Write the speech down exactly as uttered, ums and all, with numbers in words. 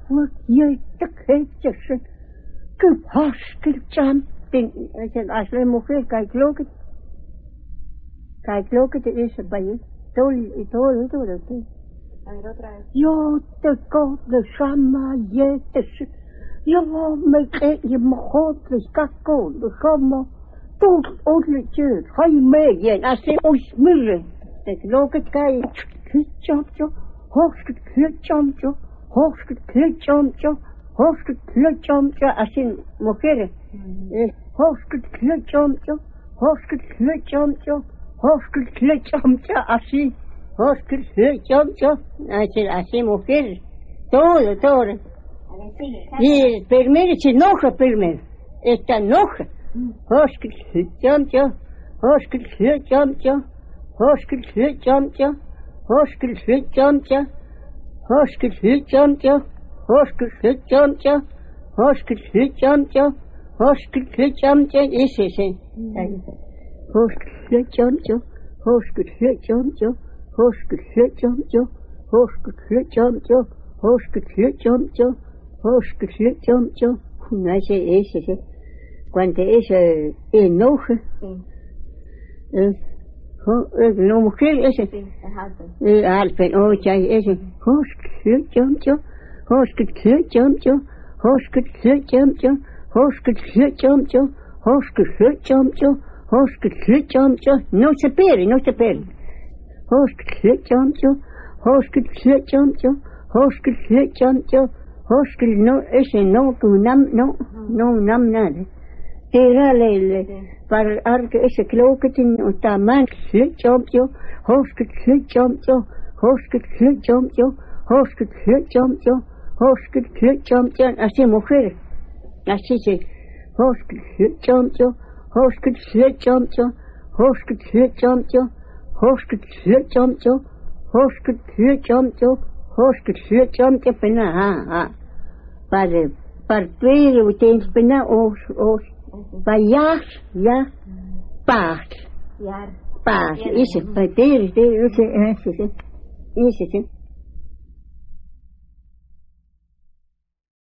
Wat jy te ketjes. Que haskel jumping. Als we mujer, kijk look het. Kijk look het is bij je. Tol, tol, tol, tol. A ver, otra vez. Yo te god de shama ye te. Yo me ke je me god de kakko de shama. Tot onletjes. Ga je mee je. Als je ons millen. Kijk look het kijk. Kitjamtje. Hoogst kitjamtje. Hoogst kitjamtje. Hoogst kitjamtje. Als je mujer. Hoogst kitjamtje. Hoogst kitjamtje. Hoogst kitjamtje. Als je. Hoogst kitjamtje. Así, así, mujer. Todo, todo. A ver, sigue. Y primero, si enoja primero. Esta enoja. Hoskil jamja. Hoskil jamja. Hoskil jamja. Hoskil jamja. Hoskil jamja. Hoskil jamja. Hoskil jamja. Hoskil jamja. Ese, ese. Hoskil jamja. Hoskil jamja. Hoskil jamja. Hoskil jamja. Hoskil jamja. Hoskil jamja. No, ese, ese, ese. Cuando ese enoja. Sí. Eh, eh, no mujer ese. Sí, es alto. Eh, alpen, oh, ya, ese. Hoskil jamja. Hoskil jamja. Hoskil jamja. Hoskil jamja. Hoskil jamja. Hoskil jamja. No se pere, no se pere. Hoskil jamja. Hoskil jamja. Hoskil jamja. Hoskil no, ese no, tu nam, no, no, nam nada. Tira le, para arque ese cloquetin, o taman, hit jump yo, hoskil hit jump yo, hoskil hit jump yo, hoskil hit jump yo, hoskil hit jump yo, así mujer, así se, hoskil hit jump yo, hoskil hit jump yo, hoskil hit jump yo, hoskil hit jump yo, hoskil hit jump yo, hoskil hit jump yo, pena, ah, ah, para, para ver, ustedes pena, os, os, para ya, ya, paz, Yar. paz, ese, para ter, ter, ese, ese, ese, ese,